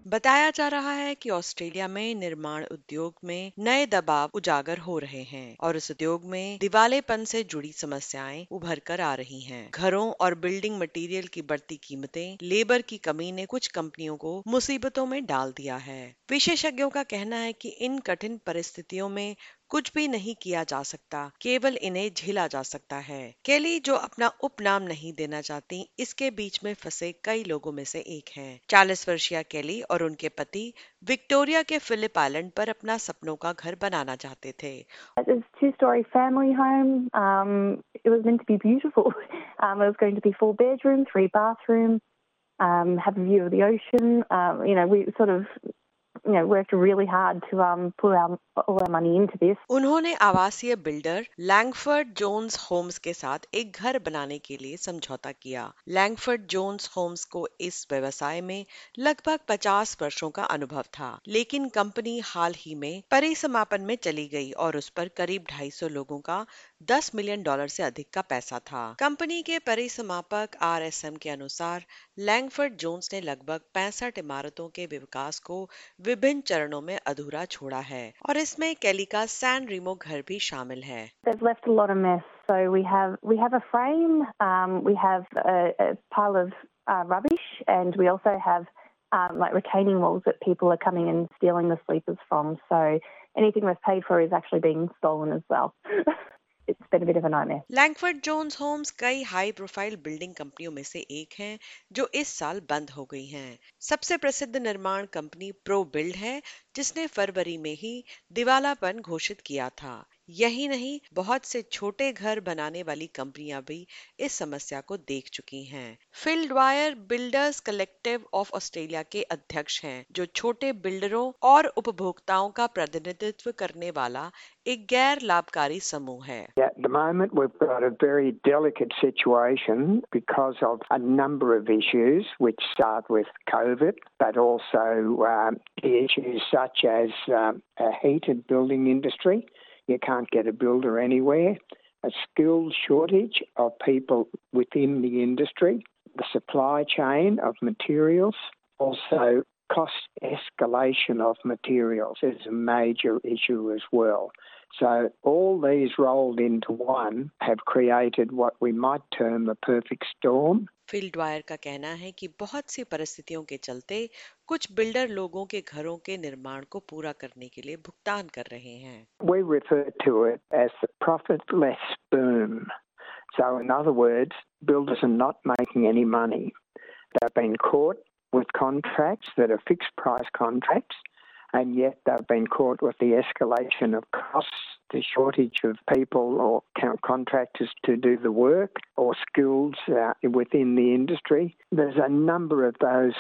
बताया जा रहा है कि ऑस्ट्रेलिया में निर्माण उद्योग में नए दबाव उजागर हो रहे हैं और इस उद्योग में दिवालेपन से जुड़ी समस्याएं उभर कर आ रही हैं। घरों और बिल्डिंग मटेरियल की बढ़ती कीमतें, लेबर की कमी ने कुछ कंपनियों को मुसीबतों में डाल दिया है। विशेषज्ञों का कहना है कि इन कठिन परिस्थितियों में कुछ भी नहीं किया जा सकता, केवल इन्हें झेला जा सकता है। केली, जो अपना उपनाम नहीं देना चाहती, इसके बीच में फंसे कई लोगों में से एक हैं। 40 वर्षीय केली और उनके पति विक्टोरिया के फिलिप आइलैंड पर अपना सपनों का घर बनाना चाहते थे। It was a two-story family home. It was meant to be beautiful. It was going to be 4 bedrooms, 3 bathrooms, have a view of the ocean. We sort of, worked really hard to put all our money into this. उन्होंने आवासीय builder लैंगफर्ड Jones Holmes के साथ एक घर बनाने के लिए समझौता किया। लैंगफर्ड जोन्स होम्स को इस व्यवसाय में लगभग 50 वर्षों का अनुभव था, लेकिन कंपनी हाल ही में परिसमापन में चली गई और उस पर करीब 250 लोगों का $10 मिलियन से अधिक का पैसा था। कंपनी के परिसमापक RSM के अनुसार लैंगफर्ड जोन्स ने लगभग 65 इमारतों के विकास को विभिन्न चरणों में अधूरा छोड़ा है और इसमें केली का सैन रिमो घर भी शामिल है। They've left a lot of mess. So we have a frame, we have a pile of rubbish, and we also have like retaining walls that people are coming and stealing the sleepers from. So anything we've paid for is actually being stolen as well. It's been a bit of a nightmare. Langford Jones Homes कई high profile building कंपनियों में से एक है जो इस साल बंद हो गई हैं। सबसे प्रसिद्ध निर्माण कंपनी प्रो बिल्ड है, जिसने फरवरी में ही दिवालापन घोषित किया था। यही नहीं, बहुत से छोटे घर बनाने वाली कंपनियां भी इस समस्या को देख चुकी हैं। Phil Dwyer Builders Collective of Australia के अध्यक्ष हैं, जो छोटे बिल्डरों और उपभोक्ताओं का प्रतिनिधित्व करने वाला एक गैर लाभकारी समूह है। At the moment, we've got a very delicate situation because of a number of issues, which start with COVID, but also issues such as a heated building industry. You can't get a builder anywhere. A skills shortage of people within the industry. The supply chain of materials. Also, cost escalation of materials is a major issue as well. So all these rolled into one have created what we might term a perfect storm. Phil Dwyer का कहना है कि बहुत सी परिस्थितियों के चलते कुछ builder लोगों के घरों के निर्माण को पूरा करने के लिए भुगतान कर रहे हैं। We refer to it as the profitless boom. So in other words, builders are not making any money. They've been caught with contracts that are fixed price contracts, and yet they've been caught with the escalation of costs, the shortage of people or contractors to do the work, or skills within the industry. There's a number of those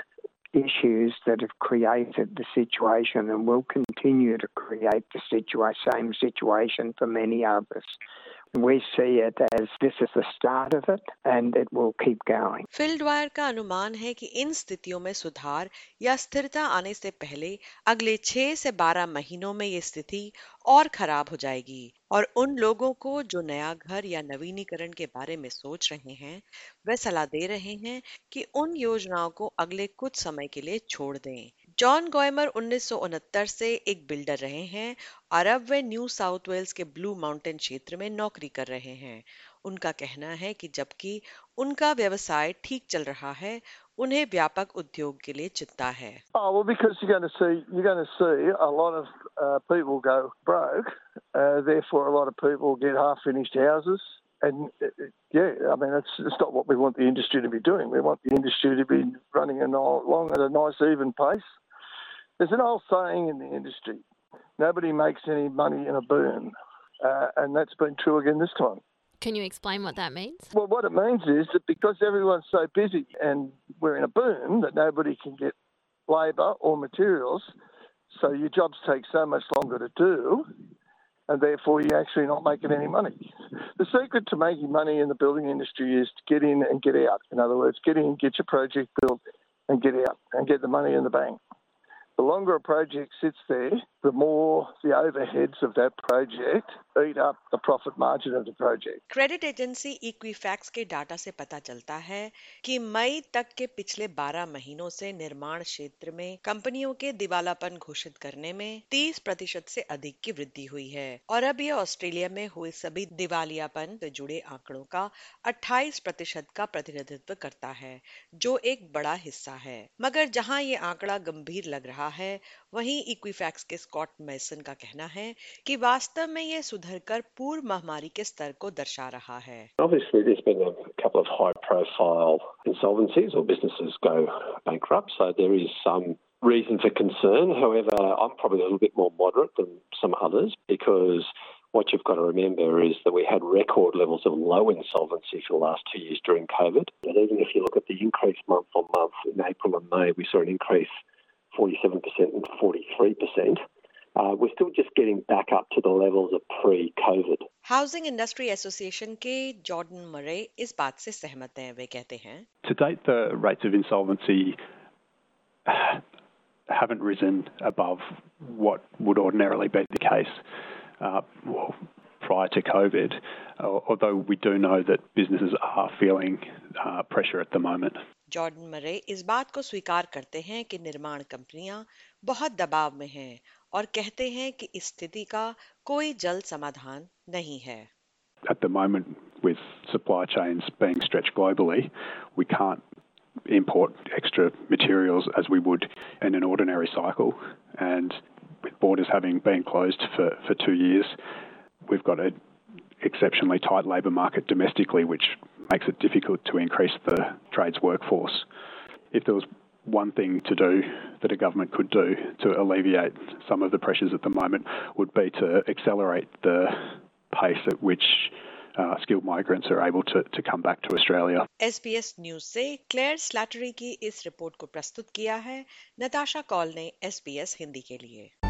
issues that have created the situation and will continue to create the same situation for many others. We see it as this is the start of it and it will keep going. Phil Dwyer का अनुमान है कि इन स्थितियों में सुधार या स्थिरता आने से पहले अगले 6 से 12 महीनों में ये स्थिति और खराब हो जाएगी और उन लोगों को जो नया घर या नवीनीकरण के बारे में सोच रहे हैं, वे सलाह दे रहे हैं कि उन योजनाओं को अगले कुछ समय के लिए छोड़ दें। जॉन गॉयमर 1969 से एक बिल्डर रहे हैं और अब वे न्यू साउथ वेल्स के ब्लू माउंटेन क्षेत्र में नौकरी कर रहे हैं। उनका कहना है कि जबकि उनका व्यवसाय ठीक चल रहा है, उन्हें व्यापक उद्योग के लिए चिंता है। Oh well, because you're going to see a lot of people go broke. Therefore, a lot of people get half-finished houses, and I mean it's not what we want the industry to be doing. We want the industry to be running along at a nice even pace. There's an old saying in the industry: nobody makes any money in a boom, and that's been true again this time. Can you explain what that means? Well, what it means is that because everyone's so busy and we're in a boom that nobody can get labour or materials, so your jobs take so much longer to do, and therefore you're actually not making any money. The secret to making money in the building industry is to get in and get out. In other words, get in, get your project built, and get out and get the money in the bank. The longer a project sits there, the more the overheads of that project eat up the profit margin of the project. Credit agency Equifax के data से पता चलता है कि मई तक के पिछले 12 महीनों से निर्माण क्षेत्र में कंपनियों के दिवालापन घोषित करने में 30% से अधिक की वृद्धि हुई है और अब यह ऑस्ट्रेलिया में हुए सभी दिवालियापन से जुड़े आंकड़ों का 28% का प्रतिनिधित्व करता है, जो एक बड़ा हिस्सा है। मगर जहां ये आंकड़ा गंभीर लग रहा है, वहीं इक्विफैक्स के स्कॉट मैसन का कहना है कि वास्तव में ये सुधरकर पूर्व महामारी के स्तर को दर्शा रहा है। Obviously, there's been a couple of high-profile insolvencies or businesses go bankrupt, so there is some reason for concern. However, I'm probably a little bit more moderate than some others because what you've got to remember is that we had record levels of low insolvency for the last 2 years during COVID. And even if you look at the increase month on month in April and May, we saw an increase 47% and 43%. We're still just getting back up to the levels of pre-COVID. Housing Industry Association के Jordan Murray इस बात से सहमत हैं। वे कहते हैं, To date, the rates of insolvency haven't risen above what would ordinarily be the case prior to COVID, although we do know that businesses are feeling pressure at the moment. Jordan Murray इस बात को स्वीकार करते हैं कि निर्माण कंपनियां बहुत दबाव में हैं और कहते हैं कि इस स्थिति का कोई जल्द समाधान नहीं है। At the moment, with supply chains being stretched globally, we can't import extra materials as we would in an ordinary cycle. And with borders having been closed for 2 years, we've got an exceptionally tight labour market domestically, which makes it difficult to increase the trades workforce. If there was one thing to do that a government could do to alleviate some of the pressures at the moment would be to accelerate the pace at which skilled migrants are able to come back to Australia. SBS news से Claire Slattery की इस report को प्रस्तुत किया है नताशा कॉल ने SBS Hindi के लिए।